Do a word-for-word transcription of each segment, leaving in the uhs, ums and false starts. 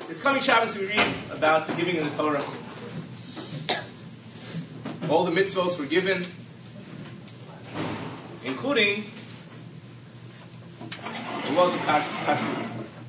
This coming Shabbos we read about the giving of the Torah. All the mitzvos were given, including the laws of kashrut.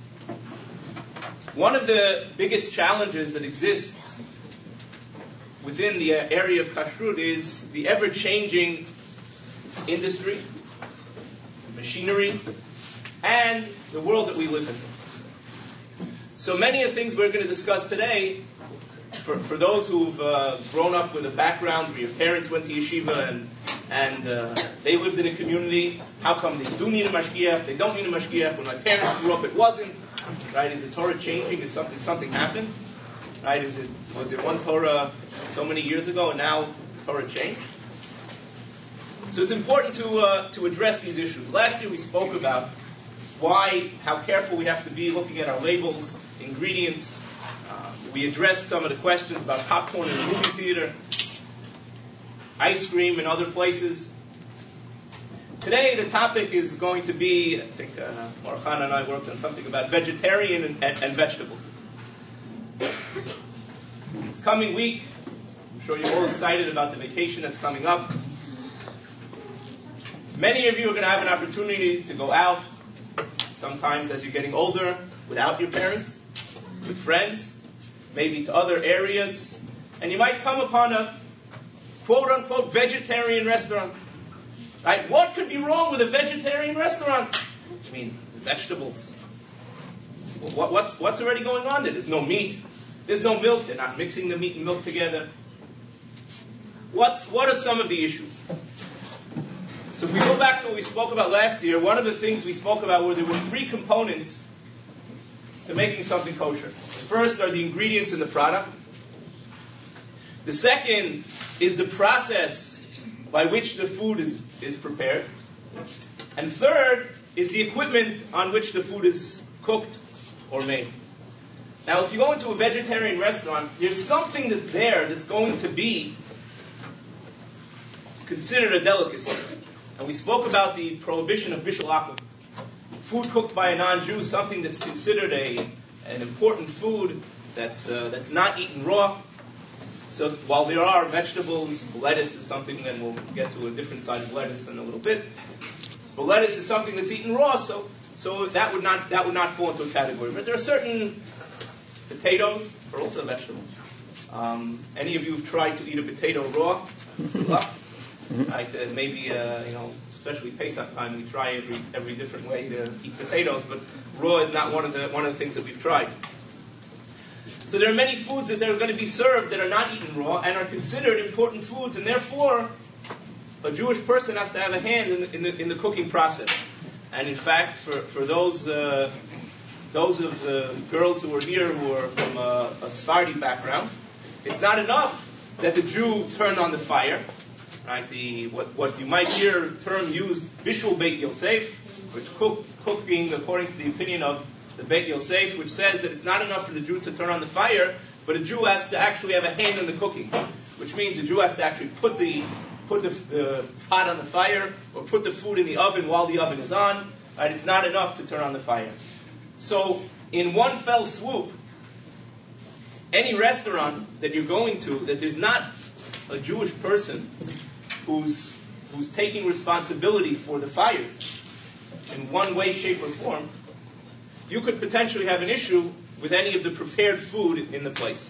One of the biggest challenges that exists within the area of kashrut is the ever-changing industry, machinery, and the world that we live in. So many of the things we're going to discuss today, for, for those who've uh, grown up with a background where your parents went to yeshiva and and uh, they lived in a community, how come they do need a mashgiach, they don't need a mashgiach? When my parents grew up, it wasn't. Right? Is the Torah changing? Is something something happened? Right? Is it was it one Torah so many years ago and now the Torah changed? So it's important to uh, to address these issues. Last year we spoke about why, how careful we have to be looking at our labels, ingredients. Uh, we addressed some of the questions about popcorn in the movie theater, ice cream in other places. Today the topic is going to be, I think uh, Marchan and I worked on something about vegetarian and, and, and vegetables. It's coming week. I'm sure you're all excited about the vacation that's coming up. Many of you are going to have an opportunity to go out, sometimes as you're getting older, without your parents, with friends, maybe to other areas, and you might come upon a quote-unquote vegetarian restaurant. Right? What could be wrong with a vegetarian restaurant? I mean, vegetables. What, what's, what's already going on there? There's no meat. There's no milk. They're not mixing the meat and milk together. What's, what are some of the issues? So if we go back to what we spoke about last year, one of the things we spoke about were there were three components to making something kosher. The first are the ingredients in the product. The second is the process by which the food is, is prepared. And third is the equipment on which the food is cooked or made. Now, if you go into a vegetarian restaurant, there's something that there that's going to be considered a delicacy. And we spoke about the prohibition of bishul akum. Food cooked by a non-Jew, something that's considered a an important food that's uh, that's not eaten raw. So while there are vegetables, lettuce is something, then we'll get to a different side of lettuce in a little bit. But lettuce is something that's eaten raw, so so that would not that would not fall into a category. But there are certain potatoes are also vegetables. Um, any of you have tried to eat a potato raw? Well, right, uh, maybe uh, you know, especially Pesach time, we try every every different way to eat potatoes, but raw is not one of the one of the things that we've tried. So there are many foods that are going to be served that are not eaten raw and are considered important foods, and therefore a Jewish person has to have a hand in the, in the, in the cooking process. And in fact, for for those uh, those of the girls who are here who are from a, a Sephardi background, it's not enough that the Jew turned on the fire. Right, the what, what you might hear the term used, bishul Beit Yosef, which cook, cooking according to the opinion of the Beit Yosef, which says that it's not enough for the Jew to turn on the fire, but a Jew has to actually have a hand in the cooking, which means a Jew has to actually put the put the, the pot on the fire or put the food in the oven while the oven is on. Right, it's not enough to turn on the fire. So in one fell swoop, any restaurant that you're going to that there's not a Jewish person who's who's taking responsibility for the fires in one way, shape, or form, you could potentially have an issue with any of the prepared food in the place.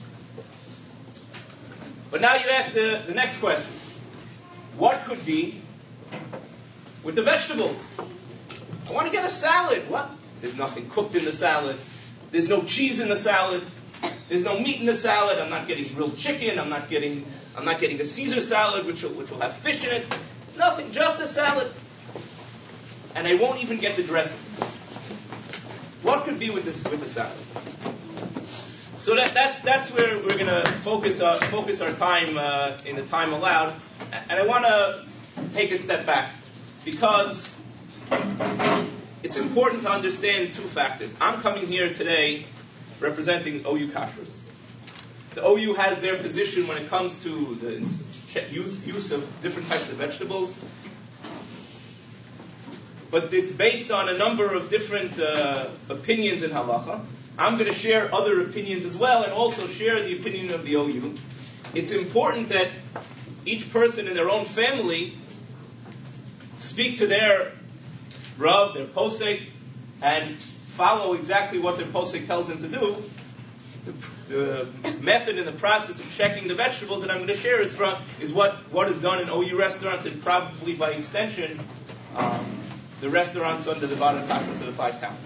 But now you ask the, the next question. What could be with the vegetables? I want to get a salad. What? There's nothing cooked in the salad. There's no cheese in the salad. There's no meat in the salad. I'm not getting grilled chicken. I'm not getting I'm not getting a Caesar salad, which will, which will have fish in it. Nothing, just a salad. And I won't even get the dressing. What could be with this with the salad? So that, that's that's where we're going to focus our focus our time uh, in the time allowed. And I want to take a step back because it's important to understand two factors. I'm coming here today representing O U Kashrus. The O U has their position when it comes to the use, use of different types of vegetables. But it's based on a number of different uh, opinions in halacha. I'm going to share other opinions as well, and also share the opinion of the O U. It's important that each person in their own family speak to their Rav, their posek, and follow exactly what their posek tells them to do. The, the method and the process of checking the vegetables that I'm going to share is from is what, what is done in O U restaurants, and probably by extension, um, the restaurants under the Bada Tachlis of the five towns.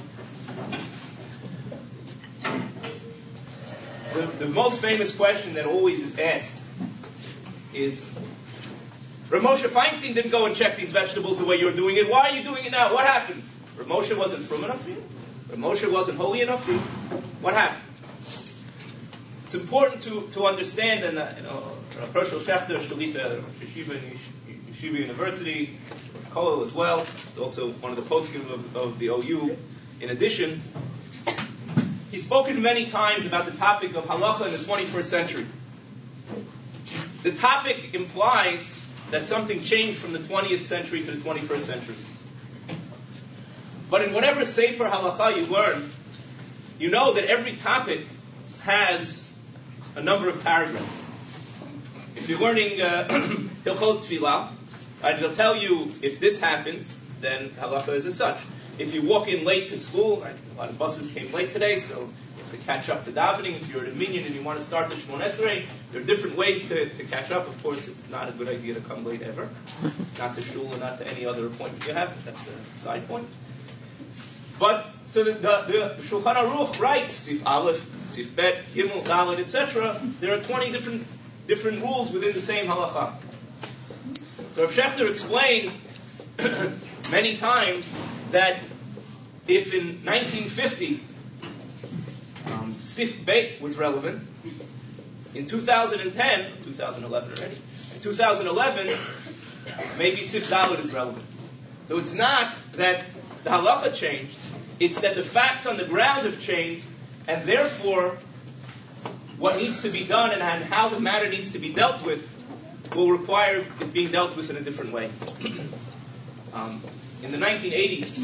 The, the most famous question that always is asked is, Rav Moshe Feinstein didn't go and check these vegetables the way you're doing it. Why are you doing it now? What happened? Rav Moshe wasn't frum enough for you? Rav Moshe wasn't holy enough for you? What happened? It's important to, to understand, and uh, you know, Rav Hershel Schachter, Shalita, Yeshiva, Yeshiva University, Kollel as well, is also one of the poskim of, of the O U. In addition, he's spoken many times about the topic of halacha in the twenty-first century. The topic implies that something changed from the twentieth century to the twenty-first century. But in whatever sefer halacha you learn, you know that every topic has a number of paragraphs. If you're learning uh, Hilchot Tefillah, right, it'll tell you if this happens, then halacha is as such. If you walk in late to school, right, a lot of buses came late today, so you have to catch up to davening. If you're at a minyan and you want to start the Shmon Esrei, there are different ways to, to catch up. Of course, it's not a good idea to come late ever. Not to shul and not to any other appointment you have. That's a side point. But, so the, the, the Shulchan Aruch writes, Sif Aleph, Sif Bet, Gimel, Dalet, et cetera. There are twenty different different rules within the same halacha. So Rav Schachter explained many times that if in nineteen fifty um, Sif Bet was relevant, in two thousand ten, two thousand eleven already, in two thousand eleven, maybe Sif Dalet is relevant. So it's not that the halacha changed, it's that the facts on the ground have changed, and therefore what needs to be done and how the matter needs to be dealt with will require it being dealt with in a different way. um, in the nineteen eighties,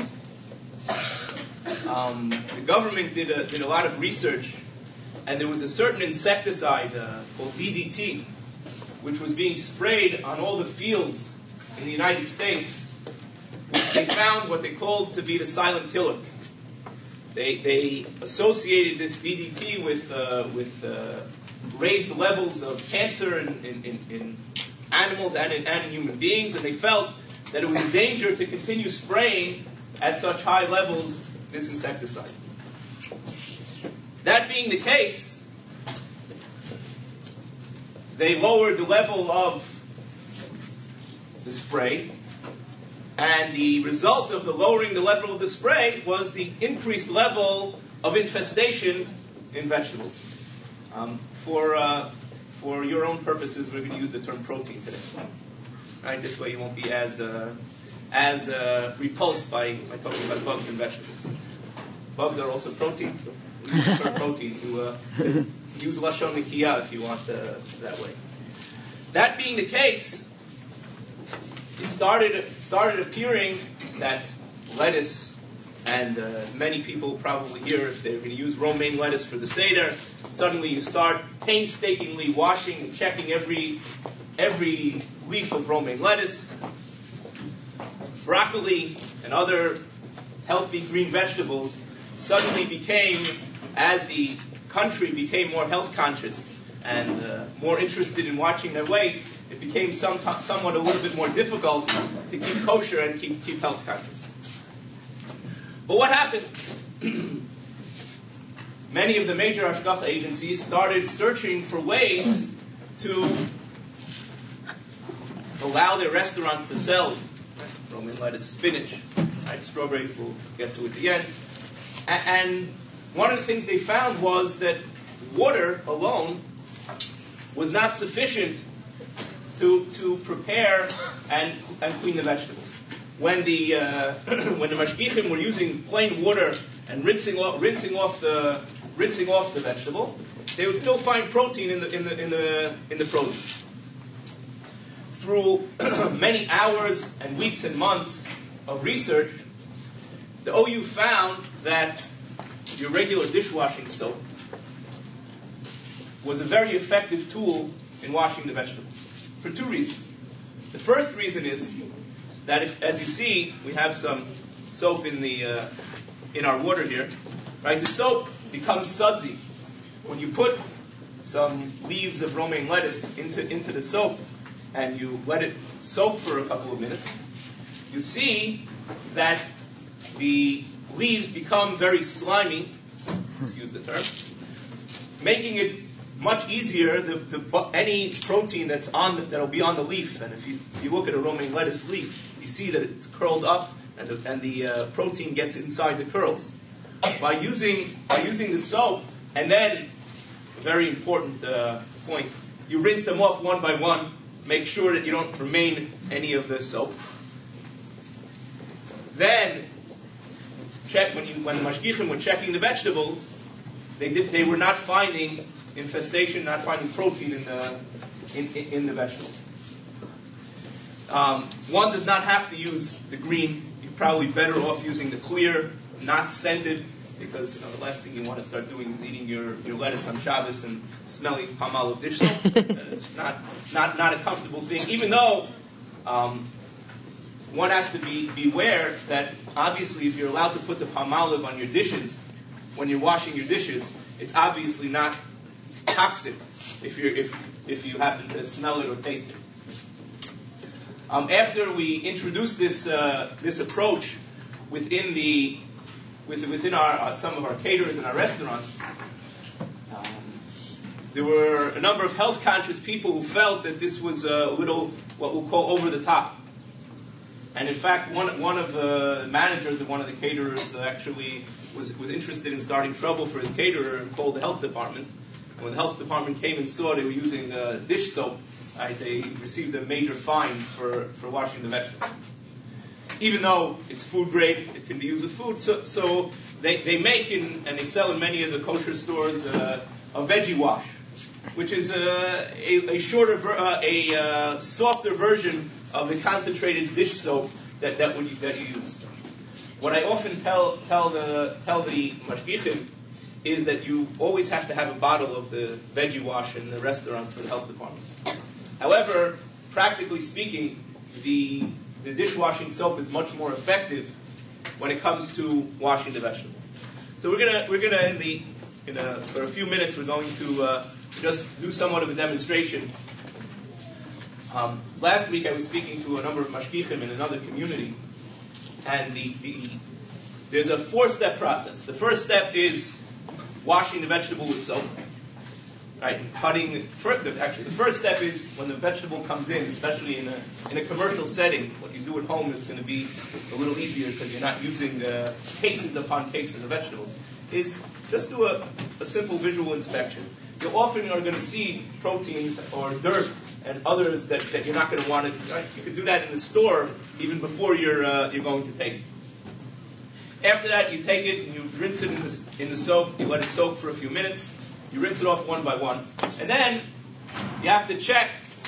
um, the government did a, did a lot of research, and there was a certain insecticide uh, called D D T, which was being sprayed on all the fields in the United States. They found what they called to be the silent killer. They they associated this D D T with uh, with uh, raised levels of cancer in, in, in, in animals and in, and in human beings, and they felt that it was a danger to continue spraying at such high levels this insecticide. That being the case, they lowered the level of the spray, and the result of the lowering the level of the spray was the increased level of infestation in vegetables. Um, for uh, for your own purposes, we're going to use the term protein today. Right? This way you won't be as uh, as uh, repulsed by, by talking about bugs and vegetables. Bugs are also protein, so we use the term protein to uh, use Lashon Nikiyah if you want uh, that way. That being the case, it started started appearing that lettuce, and uh, as many people probably here, if they're going to use romaine lettuce for the Seder, suddenly you start painstakingly washing and checking every every leaf of romaine lettuce. Broccoli and other healthy green vegetables suddenly became, as the country became more health conscious and uh, more interested in watching their weight, it became some, somewhat a little bit more difficult to keep kosher and keep, keep health conscious. But what happened? Many of the major Hashgacha agencies started searching for ways to allow their restaurants to sell romaine lettuce, spinach, right? Strawberries, we'll get to it again. And one of the things they found was that water alone was not sufficient to to prepare and, and clean the vegetables. When the uh, when the mashgichim were using plain water and rinsing off rinsing off the rinsing off the vegetable, they would still find protein in the in the in the in the produce. Through many hours and weeks and months of research, the O U found that your regular dishwashing soap was a very effective tool in washing the vegetable for two reasons. The first reason is that, if, as you see, we have some soap in the uh, in our water here, right? The soap becomes sudsy when you put some leaves of romaine lettuce into into the soap and you let it soak for a couple of minutes. You see that the leaves become very slimy, excuse the term, making it much easier, the, the, any protein that's on the, that'll be on the leaf, and if you, if you look at a romaine lettuce leaf, you see that it's curled up, and the, and the uh, protein gets inside the curls. By using by using the soap, and then, a very important uh, point, you rinse them off one by one, make sure that you don't remain any of the soap. Then, check when you when the mashgichim were checking the vegetable, they did they were not finding infestation, not finding protein in the in, in, in the vegetable. Um, one does not have to use the green. You're probably better off using the clear, not scented, because you know, the last thing you want to start doing is eating your, your lettuce on Shabbos and smelling palm olive dish soap. It's not, not not a comfortable thing, even though um, one has to be beware that obviously if you're allowed to put the palm olive on your dishes when you're washing your dishes, it's obviously not toxic if you if if you happen to smell it or taste it. Um, after we introduced this uh, this approach within the with, within our uh, some of our caterers and our restaurants, um, there were a number of health conscious people who felt that this was a little what we'll call over the top. And in fact, one one of the managers of one of the caterers actually was was interested in starting trouble for his caterer and called the health department. And when the health department came and saw they were using uh, dish soap, right, they received a major fine for, for washing the vegetables. Even though it's food grade, it can be used with food, so, so they, they make in, and they sell in many of the kosher stores uh, a veggie wash, which is a, a, a shorter, ver, uh, a uh, softer version of the concentrated dish soap that that, would, that you use. What I often tell tell the tell the mashgichim is that you always have to have a bottle of the veggie wash in the restaurant for the health department. However, practically speaking, the the dishwashing soap is much more effective when it comes to washing the vegetable. So we're gonna we're gonna in the in a, for a few minutes we're going to uh, just do somewhat of a demonstration. Um, last week I was speaking to a number of mashgichim in another community, and the, the there's a four-step process. The first step is washing the vegetable with soap, right? Cutting. Actually, the first step is when the vegetable comes in, especially in a in a commercial setting. What you do at home is going to be a little easier because you're not using uh, cases upon cases of vegetables. Is just do a, a simple visual inspection. You often are going to see protein or dirt and others that, that you're not going to want to. Right? You can do that in the store even before you're uh, you're going to take it. After that, you take it and you rinse it in the, in the soap. You let it soak for a few minutes. You rinse it off one by one. And then you have to check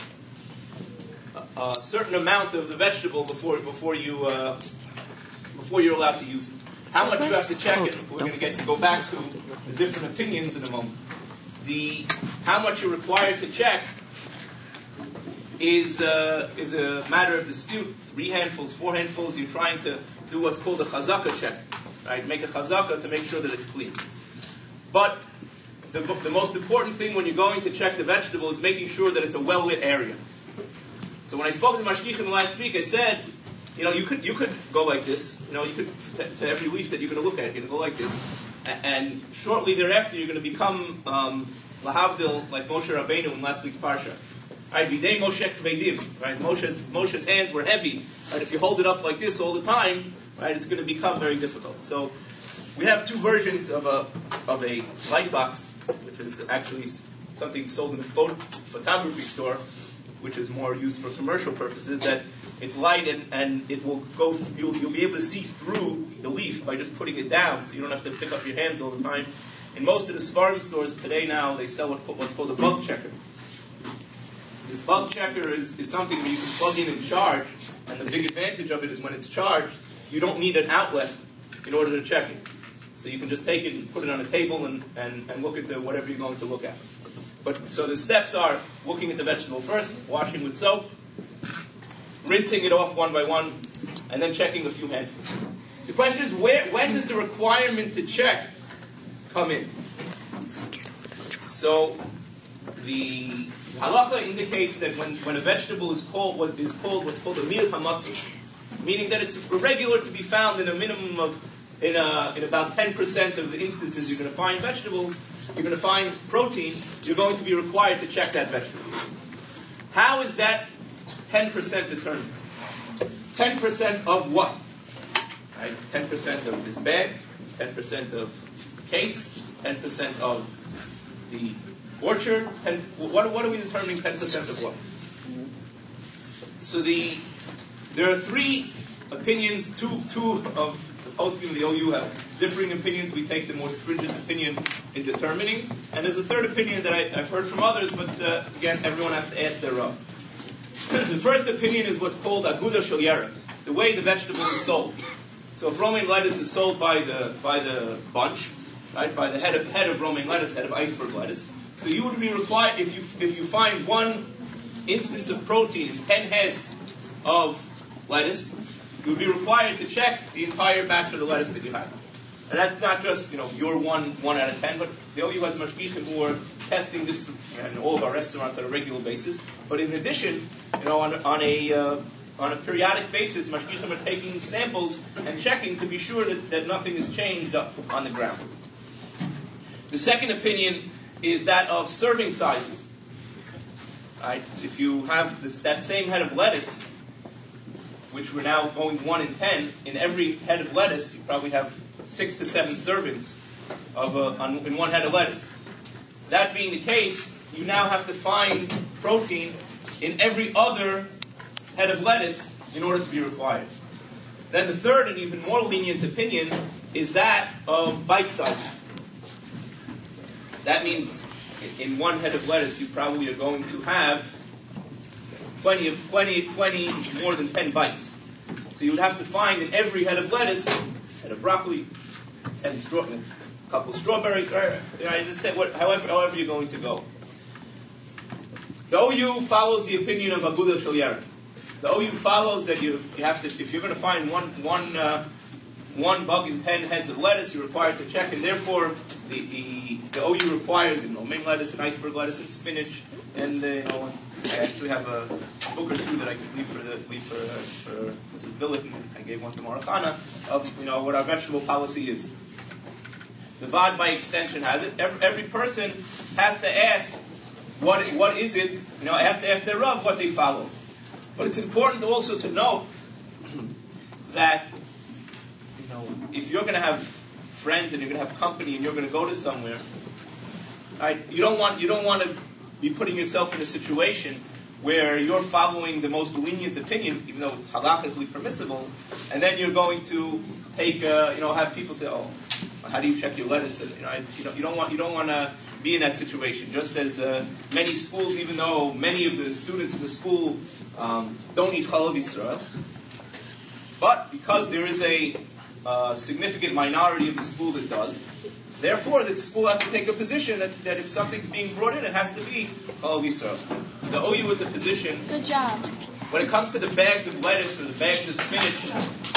a, a certain amount of the vegetable before before you uh, before you're allowed to use it. How much you have to check it, we're going to get to go back to the different opinions in a moment. The how much you're required to check is uh, is a matter of dispute. Three handfuls, four handfuls. You're trying to do what's called a chazaka check, right? Make a chazaka to make sure that it's clean. But the, the most important thing when you're going to check the vegetable is making sure that it's a well-lit area. So when I spoke to the mashgichim last week, I said, you know, you could you could go like this. You know, you could to, to every leaf that you're going to look at, you're going to go like this, and, and shortly thereafter you're going to become um, lahavdil like Moshe Rabbeinu in last week's parsha. Right, Bidei Moshe Kvedim, right? Moshe's Moshe's hands were heavy. Right, if you hold it up like this all the time, right, it's going to become very difficult. So we have two versions of a of a light box, which is actually something sold in a photo, photography store, which is more used for commercial purposes. That it's light and, and it will go. You'll you'll be able to see through the leaf by just putting it down, so you don't have to pick up your hands all the time. In most of the Sfarim stores today now, they sell what's called a bug checker. This bug checker is, is something that you can plug in and charge, and the big advantage of it is when it's charged, you don't need an outlet in order to check it. So you can just take it and put it on a table and, and, and look at the, whatever you're going to look at. But so the steps are looking at the vegetable first, washing with soap, rinsing it off one by one, and then checking a few handfuls. The question is, where when does the requirement to check come in? So the halacha indicates that when, when a vegetable is called what is called what's called a mil hamatzah, meaning that it's irregular to be found in a minimum of in a, in about ten percent of the instances you're going to find vegetables, you're going to find protein, you're going to be required to check that vegetable. How is that ten percent determined? ten percent of what? Right? ten percent of this bag, ten percent of the case, ten percent of the orchard. ten, what, what are we determining ten percent of what? So the there are three opinions, two, two of poskim in the O U have differing opinions. We take the more stringent opinion in determining. And there's a third opinion that I, I've heard from others, but uh, again, everyone has to ask their Rav. The first opinion is what's called aguda shel yerek, the way the vegetable is sold. So if romaine lettuce is sold by the by the bunch, right, by the head of head of romaine lettuce, head of iceberg lettuce, so you would be required, if you if you find one instance of protein in ten heads of lettuce, you would be required to check the entire batch of the lettuce that you have. And that's not just, you know, your one one out of ten, but the O U has mashgichim who are testing this in all of our restaurants on a regular basis. But in addition, you know, on, on a uh, on a periodic basis, mashgichim are taking samples and checking to be sure that, that nothing has changed up on the ground. The second opinion is that of serving sizes. Right? If you have this, that same head of lettuce, which we're now going one in ten, in every head of lettuce, you probably have six to seven servings of a, on, in one head of lettuce. That being the case, you now have to find protein in every other head of lettuce in order to be required. Then the third and even more lenient opinion is that of bite sizes. That means in one head of lettuce, you probably are going to have plenty of plenty, plenty more than ten bites. So you would have to find in every head of lettuce, head of broccoli, head of straw, a couple of strawberries, right? Just say what, however, however you're going to go. The O U follows the opinion of aguda shel yerek. The O U follows that you, you have to, if you're going to find one one uh, one bug in ten heads of lettuce, you're required to check, and therefore the the, the O U requires, you know, romaine lettuce and iceberg lettuce and spinach, and uh, you know, I actually have a book or two that I could leave for the leave for, uh, for Missus Billick, and I gave one to Marachana of, you know, what our vegetable policy is. The V A D by extension has it. Every, every person has to ask what what is it, you know, has to ask their Rav what they follow. But it's important also to note that, you know, if you're going to have friends and you're going to have company and you're going to go to somewhere, right, you don't want you don't want to be putting yourself in a situation where you're following the most lenient opinion, even though it's halachically permissible, and then you're going to take, uh, you know, have people say, "Oh, how do you check your lettuce?" You know, I, you don't, you don't want you don't want to be in that situation. Just as uh, many schools, even though many of the students in the school um, don't eat Chalav Yisrael, but because there is a uh, significant minority of the school that does, therefore the school has to take a position that, that if something's being brought in, it has to be Chalav Yisrael. The O U is a position. Good job. When it comes to the bags of lettuce or the bags of spinach,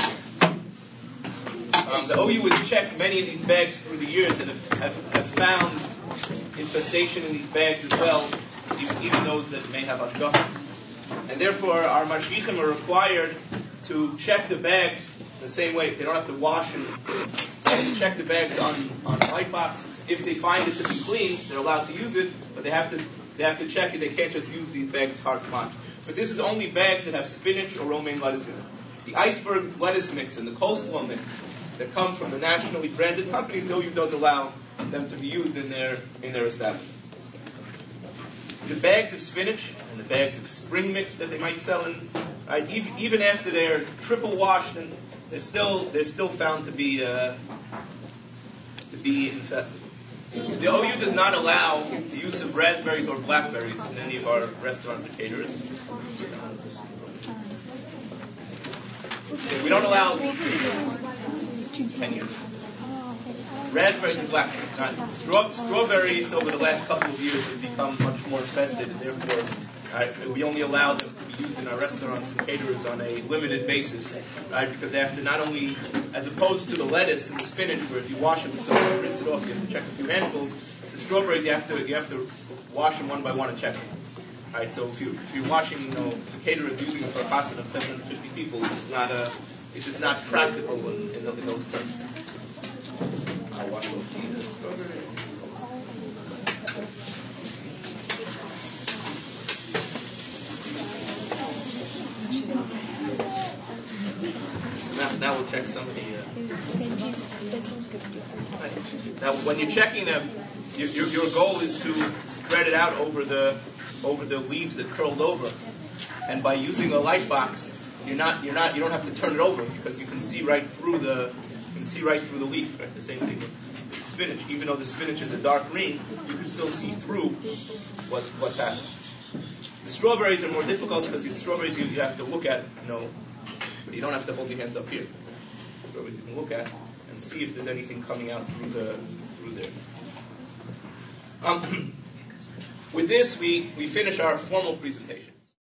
um, the O U has checked many of these bags through the years and have, have, have found infestation in these bags as well, even, even those that may have hashgacha. And therefore, our mashgichim are required to check the bags the same way. They don't have to wash and, and check the bags on on light box. If they find it to be clean, they're allowed to use it, but they have to they have to check it. They can't just use these bags carte blanche. But this is only bags that have spinach or romaine lettuce in it. The iceberg lettuce mix and the coleslaw mix that come from the nationally branded companies, the O U does allow them to be used in their in their establishments. The bags of spinach and the bags of spring mix that they might sell in, right, even, even after they're triple washed, and they're still they're still found to be uh, to be infested. The O U does not allow the use of raspberries or blackberries in any of our restaurants or caterers. We don't allow ten years. raspberries and blackberries. Now, straw, strawberries over the last couple of years have become much more infested, and therefore right, we only allow them to be used in our restaurants and caterers on a limited basis, right? Because they have to not only, as opposed to the lettuce and the spinach, where if you wash it with soap and rinse it off, you have to check a few handfuls. The strawberries, you have to you have to wash them one by one and check them. All right, so if you if you're washing, you know, if the caterer is using it for a chassan of seven hundred fifty people, it is not a it is not practical in, in, in those terms. I'll wash off the strawberries. Now, now we'll check some of the. Uh, now, when you're checking them, your, your, your goal is to spread it out over the over the leaves that curled over, and by using a light box, you're not you're not you don't have to turn it over because you can see right through the you can see right through the leaf. Right? The same thing with spinach. Even though the spinach is a dark green, you can still see through what what's happening. The strawberries are more difficult because with strawberries you, you have to look at, you know, but you don't have to hold your hands up here. Strawberries you can look at and see if there's anything coming out through the through there. Um, with this, we, we finish our formal presentation.